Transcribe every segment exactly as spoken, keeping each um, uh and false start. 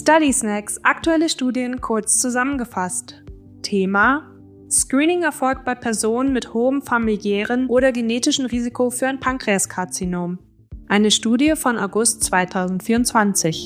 Study Snacks, aktuelle Studien kurz zusammengefasst. Thema: Screening erfolgt bei Personen mit hohem familiären oder genetischen Risiko für ein Pankreaskarzinom. Eine Studie von August zweitausendvierundzwanzig.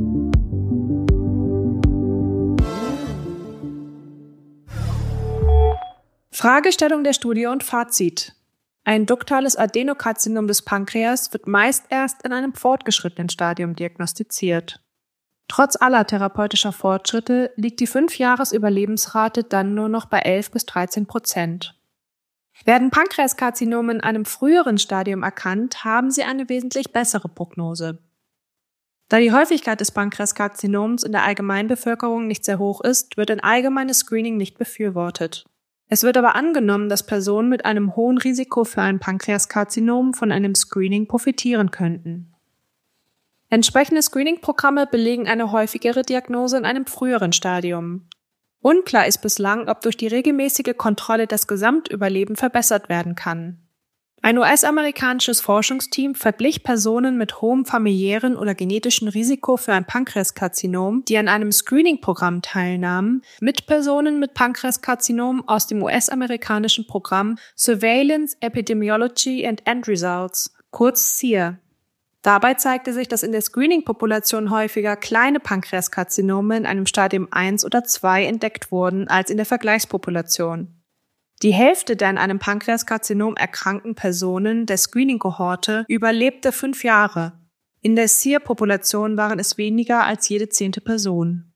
Fragestellung der Studie und Fazit. Ein duktales Adenokarzinom des Pankreas wird meist erst in einem fortgeschrittenen Stadium diagnostiziert. Trotz aller therapeutischer Fortschritte liegt die fünf-Jahres-Überlebensrate dann nur noch bei elf bis dreizehn Prozent. Werden Pankreaskarzinome in einem früheren Stadium erkannt, haben sie eine wesentlich bessere Prognose. Da die Häufigkeit des Pankreaskarzinoms in der Allgemeinbevölkerung nicht sehr hoch ist, wird ein allgemeines Screening nicht befürwortet. Es wird aber angenommen, dass Personen mit einem hohen Risiko für ein Pankreaskarzinom von einem Screening profitieren könnten. Entsprechende Screening-Programme belegen eine häufigere Diagnose in einem früheren Stadium. Unklar ist bislang, ob durch die regelmäßige Kontrolle das Gesamtüberleben verbessert werden kann. Ein U S-amerikanisches Forschungsteam verglich Personen mit hohem familiären oder genetischen Risiko für ein Pankreaskarzinom, die an einem Screening-Programm teilnahmen, mit Personen mit Pankreaskarzinom aus dem U S-amerikanischen Programm Surveillance, Epidemiology and End Results, kurz S E E R. Dabei zeigte sich, dass in der Screening-Population häufiger kleine Pankreaskarzinome in einem Stadium eins oder zwei entdeckt wurden als in der Vergleichspopulation. Die Hälfte der an einem Pankreaskarzinom erkrankten Personen der Screening-Kohorte überlebte fünf Jahre. In der S E E R-Population waren es weniger als jede zehnte Person.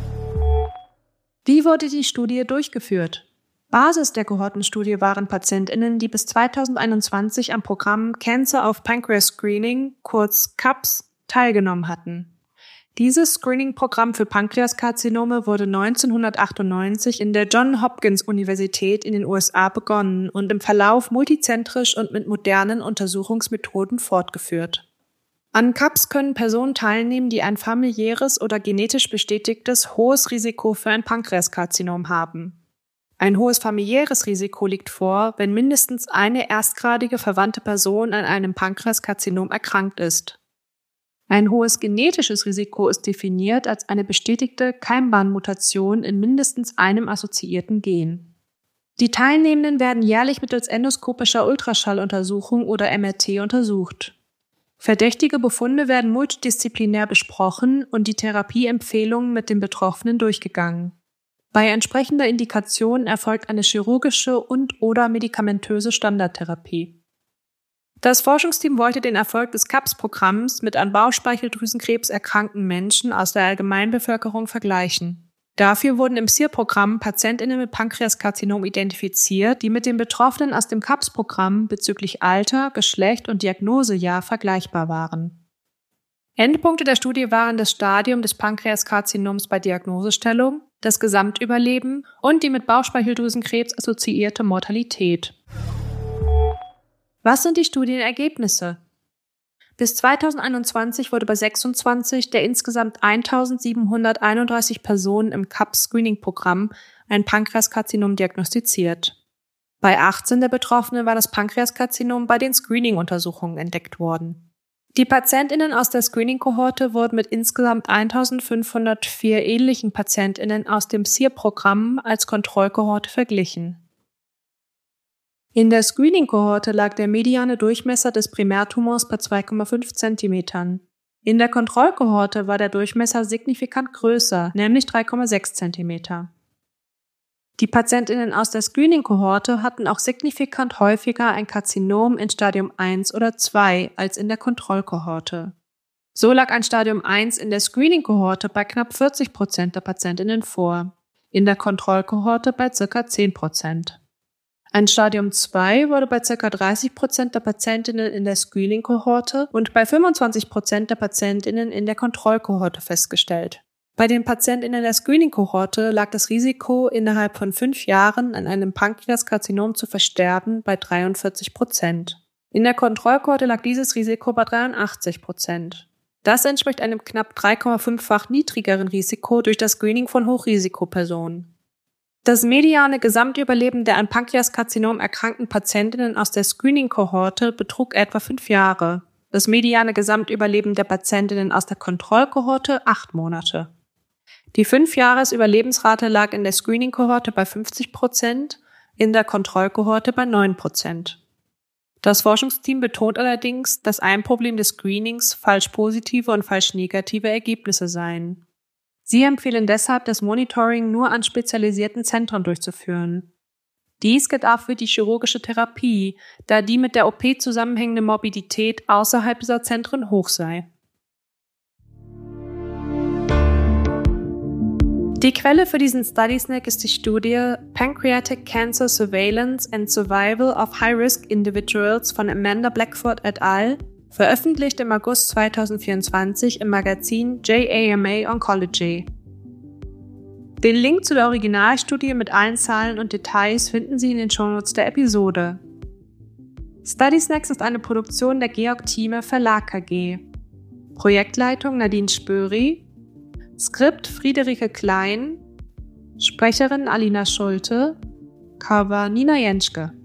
Wie wurde die Studie durchgeführt? Basis der Kohortenstudie waren PatientInnen, die bis zweitausendeinundzwanzig am Programm Cancer of Pancreas Screening, kurz C A P S, teilgenommen hatten. Dieses Screening-Programm für Pankreaskarzinome wurde neunzehnhundertachtundneunzig in der Johns Hopkins Universität in den U S A begonnen und im Verlauf multizentrisch und mit modernen Untersuchungsmethoden fortgeführt. An C A P S können Personen teilnehmen, die ein familiäres oder genetisch bestätigtes hohes Risiko für ein Pankreaskarzinom haben. Ein hohes familiäres Risiko liegt vor, wenn mindestens eine erstgradige verwandte Person an einem Pankreaskarzinom erkrankt ist. Ein hohes genetisches Risiko ist definiert als eine bestätigte Keimbahnmutation in mindestens einem assoziierten Gen. Die Teilnehmenden werden jährlich mittels endoskopischer Ultraschalluntersuchung oder M R T untersucht. Verdächtige Befunde werden multidisziplinär besprochen und die Therapieempfehlungen mit den Betroffenen durchgegangen. Bei entsprechender Indikation erfolgt eine chirurgische und/oder medikamentöse Standardtherapie. Das Forschungsteam wollte den Erfolg des C A P S-Programms mit an Bauchspeicheldrüsenkrebs erkrankten Menschen aus der Allgemeinbevölkerung vergleichen. Dafür wurden im S E E R-Programm PatientInnen mit Pankreaskarzinom identifiziert, die mit den Betroffenen aus dem C A P S-Programm bezüglich Alter, Geschlecht und Diagnosejahr vergleichbar waren. Endpunkte der Studie waren das Stadium des Pankreaskarzinoms bei Diagnosestellung, das Gesamtüberleben und die mit Bauchspeicheldrüsenkrebs assoziierte Mortalität. Was sind die Studienergebnisse? Bis zweitausendeinundzwanzig wurde bei sechsundzwanzig der insgesamt eintausendsiebenhunderteinunddreißig Personen im C A P S-Screening-Programm ein Pankreaskarzinom diagnostiziert. Bei achtzehn der Betroffenen war das Pankreaskarzinom bei den Screening-Untersuchungen entdeckt worden. Die PatientInnen aus der Screening-Kohorte wurden mit insgesamt eintausendfünfhundertvier ähnlichen PatientInnen aus dem S E E R-Programm als Kontrollkohorte verglichen. In der Screening-Kohorte lag der mediane Durchmesser des Primärtumors bei zwei Komma fünf Zentimetern. In der Kontrollkohorte war der Durchmesser signifikant größer, nämlich drei Komma sechs Zentimeter. Die PatientInnen aus der Screening-Kohorte hatten auch signifikant häufiger ein Karzinom in Stadium eins oder zwei als in der Kontrollkohorte. So lag ein Stadium eins in der Screening-Kohorte bei knapp vierzig Prozent der PatientInnen vor, in der Kontrollkohorte bei ca. zehn Prozent. Ein Stadium zwei wurde bei ca. dreißig Prozent der PatientInnen in der Screening-Kohorte und bei fünfundzwanzig Prozent der PatientInnen in der Kontrollkohorte festgestellt. Bei den PatientInnen der Screening-Kohorte lag das Risiko, innerhalb von fünf Jahren an einem Pankreaskarzinom zu versterben, bei dreiundvierzig Prozent. In der Kontrollkohorte lag dieses Risiko bei dreiundachtzig Prozent. Das entspricht einem knapp drei Komma fünf-fach niedrigeren Risiko durch das Screening von Hochrisikopersonen. Das mediane Gesamtüberleben der an Pankreaskarzinom erkrankten Patientinnen aus der Screening-Kohorte betrug etwa fünf Jahre. Das mediane Gesamtüberleben der Patientinnen aus der Kontrollkohorte acht Monate. Die fünf-Jahres-Überlebensrate lag in der Screening-Kohorte bei fünfzig Prozent, in der Kontrollkohorte bei neun Prozent. Das Forschungsteam betont allerdings, dass ein Problem des Screenings falsch positive und falsch negative Ergebnisse seien. Sie empfehlen deshalb, das Monitoring nur an spezialisierten Zentren durchzuführen. Dies gilt auch für die chirurgische Therapie, da die mit der O P zusammenhängende Morbidität außerhalb dieser Zentren hoch sei. Die Quelle für diesen Study Snack ist die Studie Pancreatic Cancer Surveillance and Survival of High-Risk Individuals von Amanda Blackford et al., veröffentlicht im August zweitausendvierundzwanzig im Magazin J A M A Oncology. Den Link zu der Originalstudie mit allen Zahlen und Details finden Sie in den Shownotes der Episode. Study Snacks ist eine Produktion der Georg Thieme Verlag K G. Projektleitung Nadine Spöri. Skript Friederike Klein, Sprecherin Alina Schulte, Cover Nina Jenschke.